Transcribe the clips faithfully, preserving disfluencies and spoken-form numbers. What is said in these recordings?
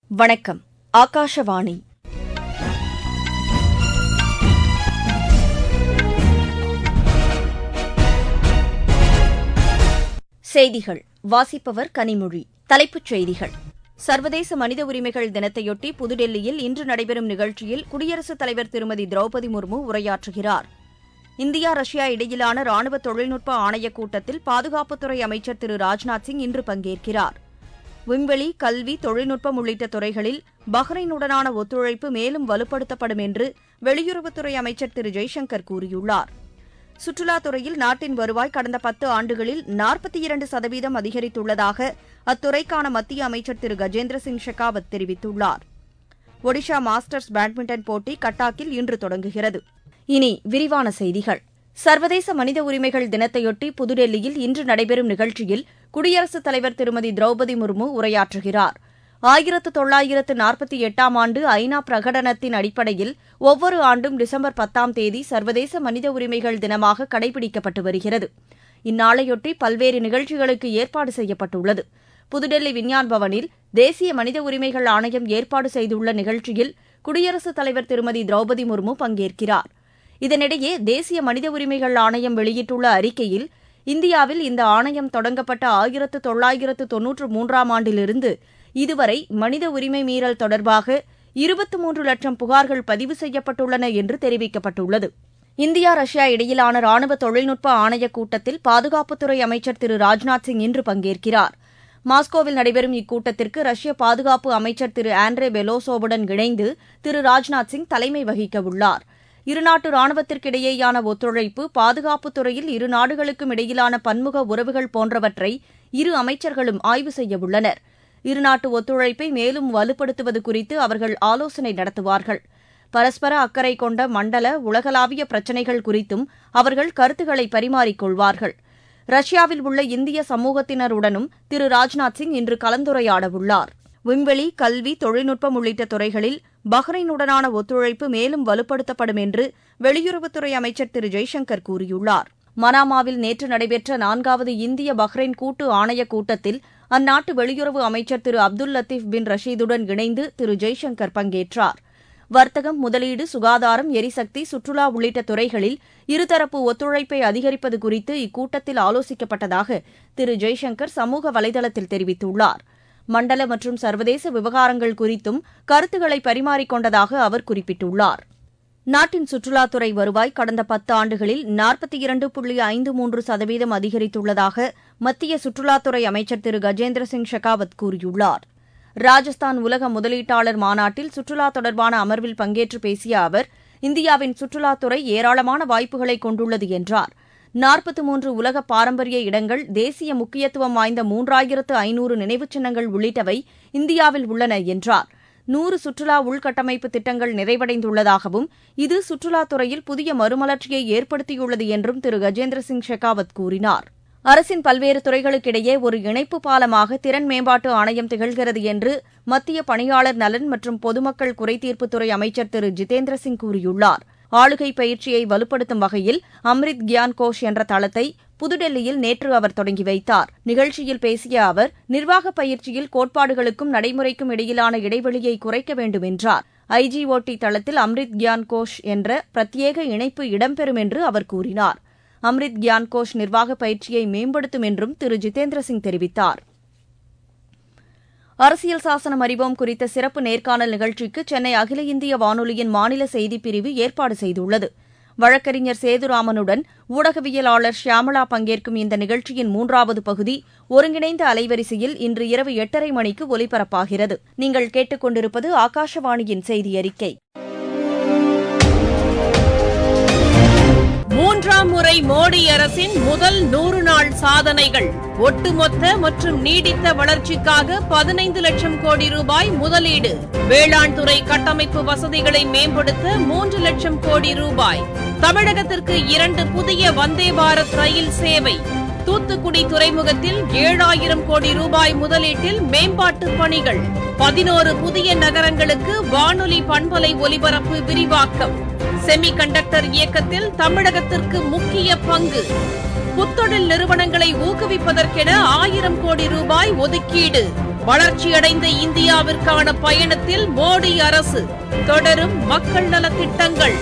வணக்கம். ஆகாஷவாணி. செய்திகள் வாசிப்பவர் கனிமொழி. தலைப்புச் செய்திகள். சர்வதேச மனித உரிமைகள் தினத்தையொட்டி புதுடெல்லியில் இன்று நடைபெறும் நிகழ்ச்சியில் குடியரசுத் தலைவர் திருமதி திரௌபதி முர்மு உரையாற்றுகிறார். இந்தியா ரஷ்யா இடையிலான ராணுவ தொழில்நுட்ப ஆணையக் கூட்டத்தில் பாதுகாப்புத்துறை அமைச்சர் திரு ராஜ்நாத் சிங் இன்று பங்கேற்கிறார். விண்வெளி, கல்வி, தொழில்நுட்பம் உள்ளிட்ட துறைகளில் பஹ்ரைனுடனான ஒத்துழைப்பு மேலும் வலுப்படுத்தப்படும் என்று வெளியுறவுத்துறை அமைச்சர் திரு ஜெய்சங்கர் கூறியுள்ளார். சுற்றுலாத்துறையில் நாட்டின் வருவாய் கடந்த பத்து ஆண்டுகளில் நாற்பத்தி இரண்டு சதவீதம் அதிகரித்துள்ளதாக அத்துறைக்கான மத்திய அமைச்சர் திரு கஜேந்திர சிங் ஷெகாவத் தெரிவித்துள்ளார். ஒடிஷா மாஸ்டர்ஸ் பேட்மிண்டன் போட்டி கட்டாக்கில் இன்று தொடங்குகிறது. இனி விரிவான செய்திகள். சர்வதேச மனித உரிமைகள் தினத்தையொட்டி புதுடெல்லியில் இன்று நடைபெறும் நிகழ்ச்சியில் குடியரசுத் தலைவர் திருமதி திரௌபதி முர்மு உரையாற்றுகிறார். ஆயிரத்து தொள்ளாயிரத்து நாற்பத்தி எட்டாம் ஆண்டு ஐநா பிரகடனத்தின் அடிப்படையில் ஒவ்வொரு ஆண்டும் டிசம்பர் பத்தாம் தேதி சர்வதேச மனித உரிமைகள் தினமாக கடைபிடிக்கப்பட்டு வருகிறது. இந்நாளையொட்டி பல்வேறு நிகழ்ச்சிகளுக்கு ஏற்பாடு செய்யப்பட்டுள்ளது. புதுடெல்லி விஞ்ஞான் பவனில் தேசிய மனித உரிமைகள் ஆணையம் ஏற்பாடு செய்துள்ள நிகழ்ச்சியில் குடியரசுத் தலைவர் திருமதி திரௌபதி முர்மு பங்கேற்கிறார். இதனிடையே தேசிய மனித உரிமைகள் ஆணையம் வெளியிட்டுள்ள அறிக்கையில், இந்தியாவில் இந்த ஆணையம் தொடங்கப்பட்ட ஆயிரத்து தொள்ளாயிரத்து தொன்னூற்று மூன்றாம் ஆண்டிலிருந்து இதுவரை மனித உரிமை மீறல் தொடர்பாக இருபத்தி மூன்று லட்சம் புகார்கள் பதிவு செய்யப்பட்டுள்ளன என்று தெரிவிக்கப்பட்டுள்ளது. இந்தியா ரஷ்யா இடையிலான ராணுவ தொழில்நுட்ப ஆணையக் கூட்டத்தில் பாதுகாப்புத்துறை அமைச்சர் திரு ராஜ்நாத் சிங் இன்று பங்கேற்கிறார். மாஸ்கோவில் நடைபெறும் இக்கூட்டத்திற்கு ரஷ்ய பாதுகாப்பு அமைச்சர் திரு ஆண்ட்ரே பெலோசோவுடன் இணைந்து திரு ராஜ்நாத் சிங் தலைமை வகிக்கவுள்ளார். இருநாட்டு ராணுவத்திற்கிடையேயான ஒத்துழைப்பு, பாதுகாப்புத் துறையில் இரு நாடுகளுக்கும் இடையிலான பன்முக உறவுகள் போன்றவற்றை இரு அமைச்சர்களும் ஆய்வு செய்யவுள்ளனர். இருநாட்டு ஒத்துழைப்பை மேலும் வலுப்படுத்துவது குறித்து அவர்கள் ஆலோசனை நடத்துவார்கள். பரஸ்பர அக்கறை கொண்ட மண்டல, உலகளாவிய பிரச்சினைகள் குறித்தும் அவர்கள் கருத்துக்களை பரிமாறிக் கொள்வார்கள். ரஷ்யாவில் உள்ள இந்திய சமூகத்தினருடனும் திரு ராஜ்நாத் சிங் இன்று கலந்துரையாடவுள்ளார். விண்வெளி, கல்வி, தொழில்நுட்பம் உள்ளிட்ட துறைகளில் பஹ்ரைனுடனான ஒத்துழைப்பு மேலும் வலுப்படுத்தப்படும் என்று வெளியுறவுத்துறை அமைச்சர் திரு ஜெய்சங்கர் கூறியுள்ளார். மனாமாவில் நேற்று நடைபெற்ற நான்காவது இந்திய பஹ்ரைன் கூட்டு ஆணையக் கூட்டத்தில் அந்நாட்டு வெளியுறவு அமைச்சர் திரு அப்துல் லத்தீப் பின் ரஷீதுடன் இணைந்து திரு ஜெய்சங்கர் பங்கேற்றார். வர்த்தகம், முதலீடு, சுகாதாரம், எரிசக்தி, சுற்றுலா உள்ளிட்ட துறைகளில் இருதரப்பு ஒத்துழைப்பை அதிகரிப்பது குறித்து இக்கூட்டத்தில் ஆலோசிக்கப்பட்டதாக திரு ஜெய்சங்கர் சமூக வலைதளத்தில் தெரிவித்துள்ளார். மண்டல மற்றும் சர்வதேச விவகாரங்கள் குறித்தும் கருத்துக்களை பரிமாறிக் கொண்டதாக அவர் குறிப்பிட்டுள்ளார். நாட்டின் சுற்றுலாத்துறை வருவாய் கடந்த பத்து ஆண்டுகளில் நாற்பத்தி இரண்டு புள்ளி ஐந்து மூன்று சதவீதம் அதிகரித்துள்ளதாக மத்திய சுற்றுலாத்துறை அமைச்சர் திரு கஜேந்திர சிங் ஷெகாவத் கூறியுள்ளார். ராஜஸ்தான் உலக முதலீட்டாளர் மாநாட்டில் சுற்றுலா தொடர்பான அமர்வில் பங்கேற்று பேசிய அவர், இந்தியாவின் சுற்றுலாத்துறை ஏராளமான வாய்ப்புகளை கொண்டுள்ளது என்றார். நாற்பத்தி மூன்று உலக பாரம்பரிய இடங்கள், தேசிய முக்கியத்துவம் வாய்ந்த மூன்றாயிரத்து ஐநூறு நினைவுச் சின்னங்கள் உள்ளிட்டவை இந்தியாவில் உள்ளன என்றார். நூறு சுற்றுலா உள்கட்டமைப்பு திட்டங்கள் நிறைவடைந்துள்ளதாகவும் இது சுற்றுலாத்துறையில் புதிய மறுமலர்ச்சியை ஏற்படுத்தியுள்ளது என்றும் திரு கஜேந்திர சிங் ஷெகாவத் கூறினார். அரசின் பல்வேறு துறைகளுக்கிடையே ஒரு இணைப்பு பாலமாக திறன் மேம்பாட்டு ஆணையம் திகழ்கிறது என்று மத்திய பணியாளர் நலன் மற்றும் பொதுமக்கள் குறைதீர்ப்புத்துறை அமைச்சர் திரு ஜிதேந்திர சிங் கூறியுள்ளார். ஆளுகை பயிற்சியை வலுப்படுத்தும் வகையில் அம்ரித் கியான் கோஷ் என்ற தளத்தை புதுடெல்லியில் நேற்று அவர் தொடங்கி வைத்தார். நிகழ்ச்சியில் பேசிய அவர், நிர்வாக பயிற்சியில் கோட்பாடுகளுக்கும் நடைமுறைக்கும் இடையிலான இடைவெளியை குறைக்க வேண்டும் என்றார். ஐஜிஓடி தளத்தில் அம்ரித் கியான் கோஷ் என்ற பிரத்யேக இணைப்பு இடம்பெறும் என்று அவர் கூறினார். அம்ரித் கியான் கோஷ் நிர்வாக பயிற்சியை மேம்படுத்தும் என்றும் திரு ஜிதேந்திர சிங் தெரிவித்தார். அரசியல் சாசனம் அறிவோம் குறித்த சிறப்பு நேர்காணல் நிகழ்ச்சிக்கு சென்னை அகில இந்திய வானொலியின் மாநில செய்திப் பிரிவு ஏற்பாடு செய்துள்ளது. வழக்கறிஞர் சேதுராமனுடன் ஊடகவியலாளர் ஷியாமளா பங்கேற்கும் இந்த நிகழ்ச்சியின் மூன்றாவது பகுதி ஒருங்கிணைந்த அலைவரிசையில் இன்று இரவு எட்டரை மணிக்கு ஒலிபரப்பாகிறது. நீங்கள் கேட்டுக் கொண்டிருப்பது ஆகாஷவாணியின் செய்தி அறிக்கை. மூன்றாம் முறை மோடி அரசின் முதல் நூறு நாள் சாதனைகள். ஒட்டுமொத்த மற்றும் நீடித்த வளர்ச்சிக்காக பதினைந்து லட்சம் கோடி ரூபாய் முதலீடு. வேளாண் துறை கட்டமைப்பு வசதிகளை மேம்படுத்த மூன்று லட்சம் கோடி ரூபாய். தமிழகத்திற்கு இரண்டு புதிய வந்தே பாரத் ரயில் சேவை. தூத்துக்குடி துறைமுகத்தில் ஏழாயிரம் கோடி ரூபாய் முதலீட்டில் மேம்பாட்டு பணிகள். பதினோரு புதிய நகரங்களுக்கு வானொலி பண்பலை ஒலிபரப்பு விரிவாக்கம். செமி கண்டக்டர் இயக்கத்தில் தமிழகத்திற்கு முக்கிய பங்கு. புத்தொழில் நிறுவனங்களை ஊக்குவிப்பதற்கென ஆயிரம் கோடி ரூபாய் ஒதுக்கீடு. வளர்ச்சியடைந்த இந்தியாவிற்கான பயணத்தில் மோடி அரசு தொடரும் மக்கள் நலத் திட்டங்கள்.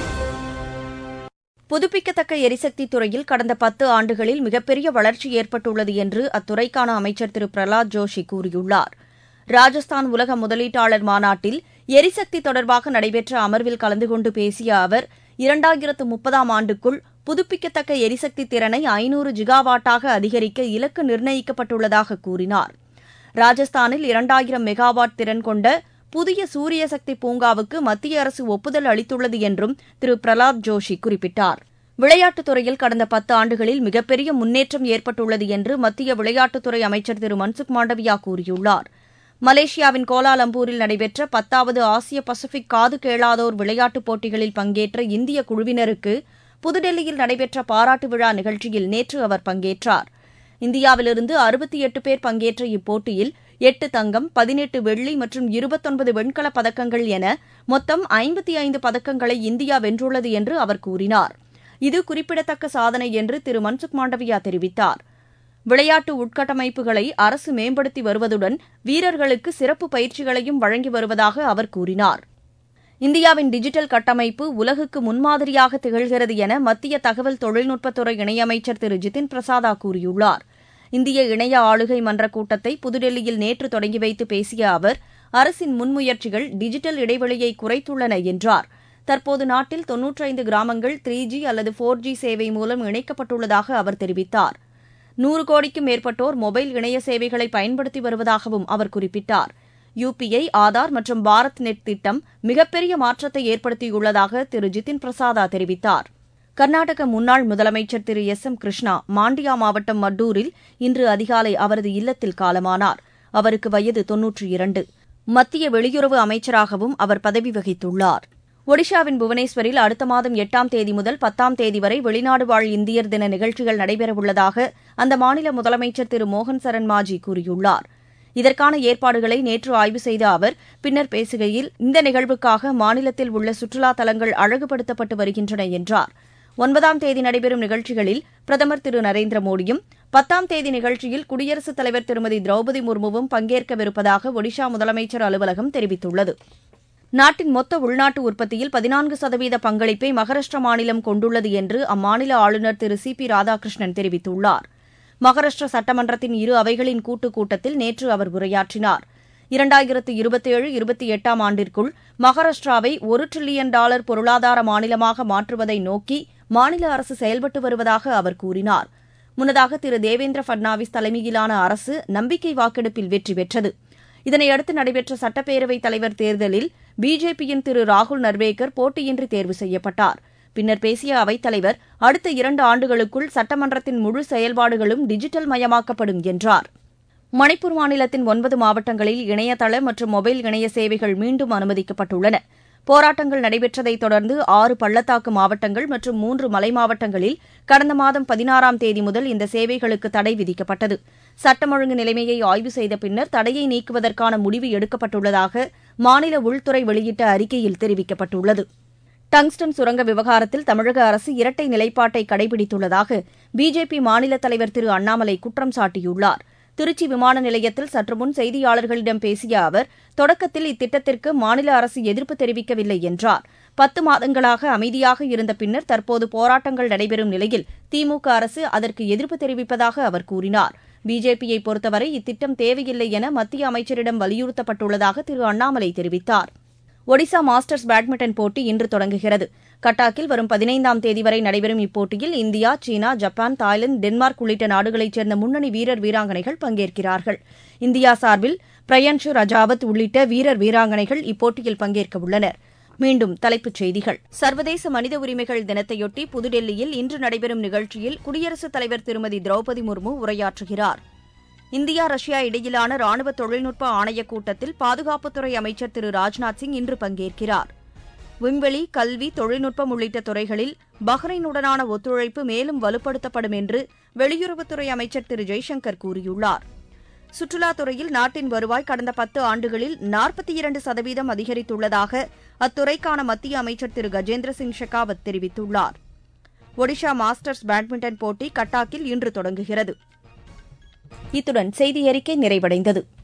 புதுப்பிக்கத்தக்க எரிசக்தி துறையில் கடந்த பத்து ஆண்டுகளில் மிகப்பெரிய வளர்ச்சி ஏற்பட்டுள்ளது என்று அத்துறைக்கான அமைச்சர் திரு பிரஹலாத் ஜோஷி கூறியுள்ளார். ராஜஸ்தான் உலக முதலீட்டாளர் மாநாட்டில் எரிசக்தி தொடர்பாக நடைபெற்ற அமர்வில் கலந்து கொண்டு பேசிய அவர், இரண்டாயிரத்து முப்பதாம் ஆண்டுக்குள் புதுப்பிக்கத்தக்க எரிசக்தி திறனை ஐநூறு ஜிகாவாட்டாக அதிகரிக்க இலக்கு நிர்ணயிக்கப்பட்டுள்ளதாக கூறினார். ராஜஸ்தானில் இரண்டாயிரம் மெகாவாட் திறன் கொண்ட புதிய சூரிய சக்தி பூங்காவுக்கு மத்திய அரசு ஒப்புதல் அளித்துள்ளது என்றும் திரு பிரஹலாத் ஜோஷி குறிப்பிட்டார். விளையாட்டுத் துறையில் கடந்த பத்து ஆண்டுகளில் மிகப்பெரிய முன்னேற்றம் ஏற்பட்டுள்ளது என்று மத்திய விளையாட்டுத்துறை அமைச்சர் திரு மன்சுக் மாண்டவியா கூறியுள்ளார். மலேசியாவின் கோலாலம்பூரில் நடைபெற்ற பத்தாவது ஆசிய பசிபிக் காது கேளாதோர் விளையாட்டுப் போட்டிகளில் பங்கேற்ற இந்திய குழுவினருக்கு புதுடெல்லியில் நடைபெற்ற பாராட்டு விழா நிகழ்ச்சியில் நேற்று அவர் பங்கேற்றார். இந்தியாவிலிருந்து அறுபத்தி எட்டு பேர் பங்கேற்ற இப்போட்டியில் எட்டு தங்கம், பதினெட்டு வெள்ளி மற்றும் இருபத்தொன்பது வெண்கலப் பதக்கங்கள் என மொத்தம் ஐம்பத்தி ஐந்து பதக்கங்களை இந்தியா வென்றுள்ளது என்று அவர் கூறினார். இது குறிப்பிடத்தக்க சாதனை என்று திரு மன்சுக் மாண்டவியா தெரிவித்தார். விளையாட்டு உட்கட்டமைப்புகளை அரசு மேம்படுத்தி வருவதுடன் வீரர்களுக்கு சிறப்பு பயிற்சிகளையும் வழங்கி வருவதாக அவர் கூறினார். இந்தியாவின் டிஜிட்டல் கட்டமைப்பு உலகுக்கு முன்மாதிரியாக திகழ்கிறது என மத்திய தகவல் தொழில்நுட்பத்துறை இணையமைச்சர் திரு ஜிதின் பிரசாதா கூறியுள்ளார். இந்திய இணைய ஆளுகை மன்ற கூட்டத்தை புதுடெல்லியில் நேற்று தொடங்கி வைத்து பேசிய அவர், அரசின் முன்முயற்சிகள் டிஜிட்டல் இடைவெளியை குறைத்துள்ளன என்றார். தற்போது நாட்டில் தொன்னூற்றைந்து கிராமங்கள் த்ரீ ஜி அல்லது போர் ஜி சேவை மூலம் இணைக்கப்பட்டுள்ளதாக அவர் தெரிவித்தார். நூறு கோடிக்கும் மேற்பட்டோர் மொபைல் இணைய சேவைகளை பயன்படுத்தி வருவதாகவும் அவர் குறிப்பிட்டார். யுபிஐ, ஆதார் மற்றும் பாரத் நெட் திட்டம் மிகப்பெரிய மாற்றத்தை ஏற்படுத்தியுள்ளதாக திரு ஜிதின் பிரசாதா தெரிவித்தார். கர்நாடக முன்னாள் முதலமைச்சர் திரு எஸ் எம் கிருஷ்ணா மாண்டியா மாவட்டம் மட்டூரில் இன்று அதிகாலை அவரது இல்லத்தில் காலமானார். அவருக்கு வயது தொன்னூற்றி இரண்டு. மத்திய வெளியுறவு அமைச்சராகவும் அவர் பதவி வகித்துள்ளார். ஒடிஷாவின் புவனேஸ்வரில் அடுத்த மாதம் எட்டாம் தேதி முதல் பத்தாம் தேதி வரை வெளிநாடு வாழ் இந்தியர் தின நிகழ்ச்சிகள் நடைபெறவுள்ளதாக அந்த மாநில முதலமைச்சர் திரு மோகன் சரண் மாஜி கூறியுள்ளார். இதற்கான ஏற்பாடுகளை நேற்று ஆய்வு செய்த அவர் பின்னர் பேசுகையில், இந்த நிகழ்வுக்காக மாநிலத்தில் உள்ள சுற்றுலா தலங்கள் அழகுபடுத்தப்பட்டு வருகின்றன என்றார். ஒன்பதாம் தேதி நடைபெறும் நிகழ்ச்சிகளில் பிரதமர் திரு நரேந்திர மோடியும், பத்தாம் தேதி நிகழ்ச்சியில் குடியரசுத் தலைவர் திருமதி திரௌபதி முர்முவும் பங்கேற்கவிருப்பதாக ஒடிஷா முதலமைச்சர் அலுவலகம் தெரிவித்துள்ளது. நாட்டின் மொத்த உள்நாட்டு உற்பத்தியில் பதினான்கு சதவீத பங்களிப்பை மகாராஷ்டிரா மாநிலம் கொண்டுள்ளது என்று அம்மாநில ஆளுநர் திரு சி பி ராதாகிருஷ்ணன் தெரிவித்துள்ளார். மகாராஷ்டிரா சட்டமன்றத்தின் இரு அவைகளின் கூட்டுக் கூட்டத்தில் நேற்று அவர் உரையாற்றினார். இரண்டாயிரத்து இருபத்தேழு இருபத்தி எட்டாம் ஆண்டிற்குள் மகாராஷ்டிராவை ஒரு டிரில்லியன் டாலர் பொருளாதார மாநிலமாக மாற்றுவதை நோக்கி மாநில அரசு செயல்பட்டு வருவதாக அவர் கூறினார். முன்னதாக திரு தேவேந்திர பட்னாவிஸ் தலைமையிலான அரசு நம்பிக்கை வாக்கெடுப்பில் வெற்றி பெற்றது. இதனையடுத்து நடைபெற்ற சட்டப்பேரவைத் தலைவர் தேர்தலில் பிஜேபியின் திரு ராகுல் நர்வேக்கர் போட்டியின்றி தேர்வு செய்யப்பட்டார். பின்னர் பேசிய அவைத்தலைவர், அடுத்த இரண்டு ஆண்டுகளுக்குள் சட்டமன்றத்தின் முழு செயல்பாடுகளும் டிஜிட்டல் மயமாக்கப்படும் என்றார். மணிப்பூர் மாநிலத்தின் ஒன்பது மாவட்டங்களில் இணையதள மற்றும் மொபைல் இணைய சேவைகள் மீண்டும் அனுமதிக்கப்பட்டுள்ளன. போராட்டங்கள் நடைபெற்றதைத் தொடர்ந்து ஆறு பள்ளத்தாக்கு மாவட்டங்கள் மற்றும் மூன்று மலை மாவட்டங்களில் கடந்த மாதம் பதினாறாம் தேதி முதல் இந்த சேவைகளுக்கு தடை விதிக்கப்பட்டது. சட்டம் ஒழுங்கு நிலைமையை ஆய்வு செய்த பின்னர் தடையை நீக்குவதற்கான முடிவு எடுக்கப்பட்டுள்ளதாக மாநில உள்துறை வெளியிட்ட அறிக்கையில் தெரிவிக்கப்பட்டுள்ளது. டங்ஸ்டன் சுரங்க விவகாரத்தில் தமிழக அரசு இரட்டை நிலைப்பாட்டை கடைபிடித்துள்ளதாக பிஜேபி மாநில தலைவர் திரு அண்ணாமலை குற்றம் சாட்டியுள்ளார். திருச்சி விமான நிலையத்தில் சற்றுமுன் செய்தியாளர்களிடம் பேசிய அவர், தொடக்கத்தில் இத்திட்டத்திற்கு மாநில அரசு எதிர்ப்பு தெரிவிக்கவில்லை என்றார். பத்து மாதங்களாக அமைதியாக இருந்த பின்னர் தற்போது போராட்டங்கள் நடைபெறும் நிலையில் திமுக அரசு அதற்கு எதிர்ப்பு தெரிவிப்பதாக அவர் கூறினார். பிஜேபியை பொறுத்தவரை இத்திட்டம் தேவையில்லை என மத்திய அமைச்சரிடம் வலியுறுத்தப்பட்டுள்ளதாக திரு அண்ணாமலை தெரிவித்தார். ஒடிசா மாஸ்டர்ஸ் பேட்மிண்டன் போட்டி இன்று தொடங்குகிறது. கட்டாக்கில் வரும் பதினைந்தாம் தேதி வரை நடைபெறும் இப்போட்டியில் India, China, Japan, Thailand, Denmark உள்ளிட்ட நாடுகளைச் சேர்ந்த முன்னணி வீரர் வீராங்கனைகள் பங்கேற்கிறார்கள். இந்தியா சார்பில் பிரயான்ஷு ரஜாவத் உள்ளிட்ட வீரர் வீராங்கனைகள் இப்போட்டியில் பங்கேற்கவுள்ளனர். மீண்டும் தலைப்புச் செய்திகள். சர்வதேச மனித உரிமைகள் தினத்தையொட்டி புதுடெல்லியில் இன்று நடைபெறும் நிகழ்ச்சியில் குடியரசுத் தலைவர் திருமதி திரௌபதி முர்மு உரையாற்றுகிறார். இந்தியா, ரஷ்யா இடையிலான ராணுவ தொழில்நுட்ப ஆணையக் கூட்டத்தில் பாதுகாப்புத்துறை அமைச்சர் திரு ராஜ்நாத் சிங் இன்று பங்கேற்கிறார். விண்வெளி, கல்வி, தொழில்நுட்பம் உள்ளிட்ட துறைகளில் பஹ்ரைனுடனான ஒத்துழைப்பு மேலும் வலுப்படுத்தப்படும் என்று வெளியுறவுத்துறை அமைச்சர் திரு ஜெய்சங்கர் கூறியுள்ளார். சுற்றுலாத்துறையில் நாட்டின் வருவாய் கடந்த பத்து ஆண்டுகளில் நாற்பத்தி இரண்டு சதவீதம் அதிகரித்துள்ளதாக அத்துறைக்கான மத்திய அமைச்சர் திரு கஜேந்திர சிங் ஷெகாவத் தெரிவித்துள்ளார். ஒடிஷா மாஸ்டர்ஸ் பேட்மிண்டன் போட்டி கட்டாக்கில் இன்று தொடங்குகிறது. இத்துடன் செய்தி அறிக்கை நிறைவடைந்தது.